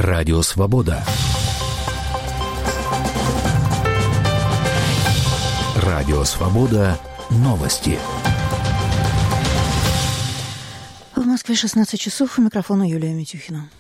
Радио «Свобода». Радио «Свобода». Новости. В Москве 16 часов. У микрофона Юлия Митюхина.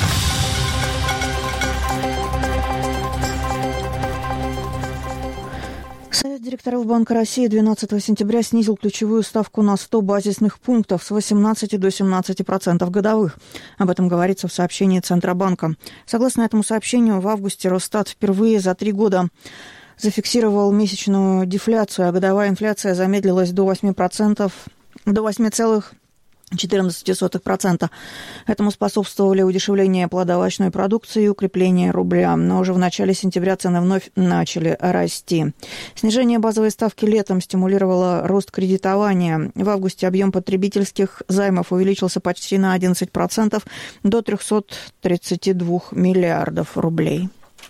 Совет директоров Банка России 12 сентября снизил ключевую ставку на 100 базисных пунктов с 18 до 17% годовых. Об этом говорится в сообщении Центробанка. Согласно этому сообщению, в августе Росстат впервые за 3 года зафиксировал месячную дефляцию, а годовая инфляция замедлилась до 8%, до 8,14%. Этому способствовали удешевление плодоовощной продукции и укрепление рубля. Но уже в начале сентября цены вновь начали расти. Снижение базовой ставки летом стимулировало рост кредитования. В августе объем потребительских займов увеличился почти на 11% до 332 миллиардов рублей.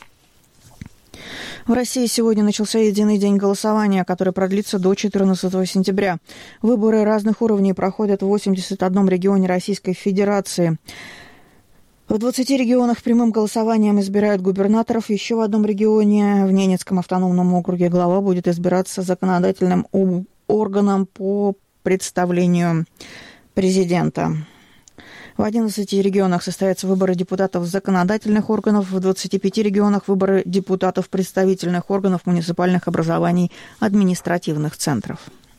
В России сегодня начался единый день голосования, который продлится до 14 сентября. Выборы разных уровней проходят в 81 регионе Российской Федерации. В 20 регионах прямым голосованием избирают губернаторов. Еще в одном регионе, в Ненецком автономном округе, глава будет избираться законодательным органом по представлению президента. В 11 регионах состоятся выборы депутатов законодательных органов, в 25 регионах выборы депутатов представительных органов муниципальных образований, административных центров.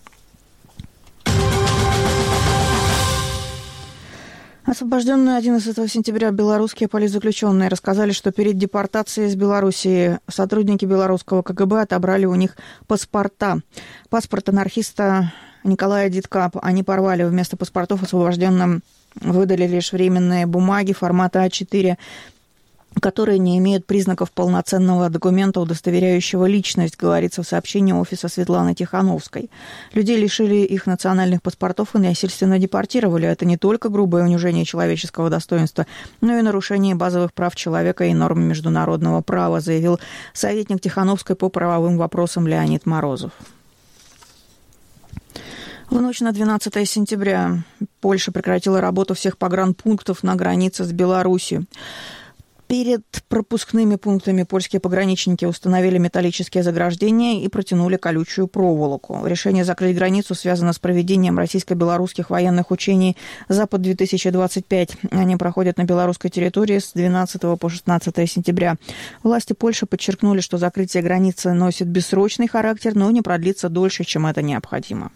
Освобожденные 11 сентября белорусские политзаключенные рассказали, что перед депортацией из Белоруссии сотрудники белорусского КГБ отобрали у них паспорта. Паспорт анархиста Николая Дидка они порвали. Вместо паспортов освобожденным выдали лишь временные бумаги формата А4, которые не имеют признаков полноценного документа, удостоверяющего личность, говорится в сообщении офиса Светланы Тихановской. Людей лишили их национальных паспортов и насильственно депортировали. Это не только грубое унижение человеческого достоинства, но и нарушение базовых прав человека и норм международного права, заявил советник Тихановской по правовым вопросам Леонид Морозов. В ночь на 12 сентября Польша прекратила работу всех погранпунктов на границе с Беларусью. Перед пропускными пунктами польские пограничники установили металлические заграждения и протянули колючую проволоку. Решение закрыть границу связано с проведением российско-белорусских военных учений «Запад-2025». Они проходят на белорусской территории с 12 по 16 сентября. Власти Польши подчеркнули, что закрытие границы носит бессрочный характер, но не продлится дольше, чем это необходимо.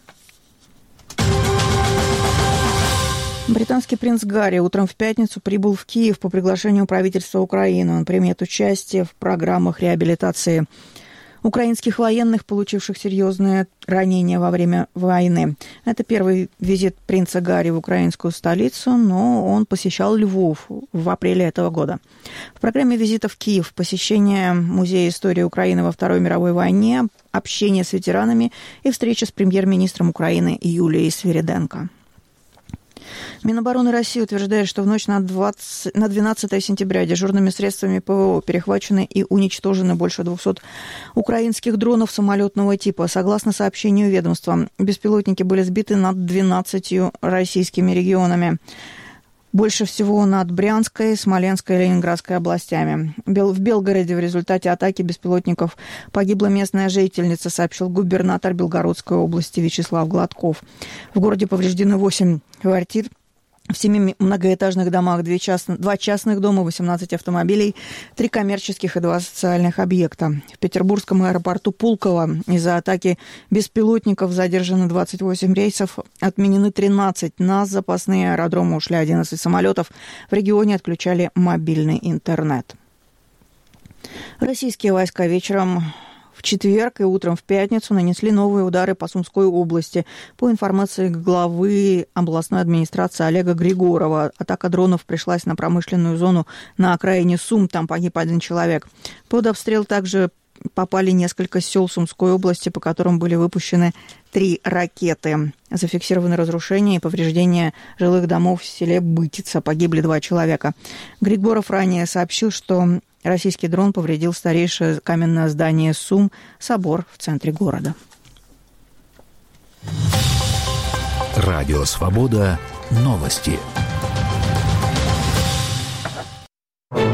Британский принц Гарри утром в пятницу прибыл в Киев по приглашению правительства Украины. Он примет участие в программах реабилитации украинских военных, получивших серьезные ранения во время войны. Это первый визит принца Гарри в украинскую столицу, но он посещал Львов в апреле этого года. В программе визита в Киев посещение Музея истории Украины во Второй мировой войне, общение с ветеранами и встреча с премьер-министром Украины Юлией Свириденко. Минобороны России утверждает, что в ночь на 12 сентября дежурными средствами ПВО перехвачены и уничтожены больше 200 украинских дронов самолетного типа. Согласно сообщению ведомства, беспилотники были сбиты над 12 российскими регионами. Больше всего над Брянской, Смоленской и Ленинградской областями. В Белгороде в результате атаки беспилотников погибла местная жительница, сообщил губернатор Белгородской области Вячеслав Гладков. В городе повреждены 8 квартир. В 7 многоэтажных домах 2 частных дома, 18 автомобилей, 3 коммерческих и 2 социальных объекта. В Петербургском аэропорту Пулково из-за атаки беспилотников задержаны 28 рейсов, отменены 13. На запасные аэродромы ушли 11 самолетов. В регионе отключали мобильный интернет. Российские войска вечером в четверг и утром в пятницу нанесли новые удары по Сумской области. По информации главы областной администрации Олега Григорова, атака дронов пришлась на промышленную зону на окраине Сум. Там погиб 1 человек. Под обстрел также попали несколько сел Сумской области, по которым были выпущены 3 ракеты. Зафиксированы разрушения и повреждения жилых домов в селе Бытица. Погибли 2 человека. Григоров ранее сообщил, что российский дрон повредил старейшее каменное здание Сум, собор в центре города. Радио «Свобода». Новости.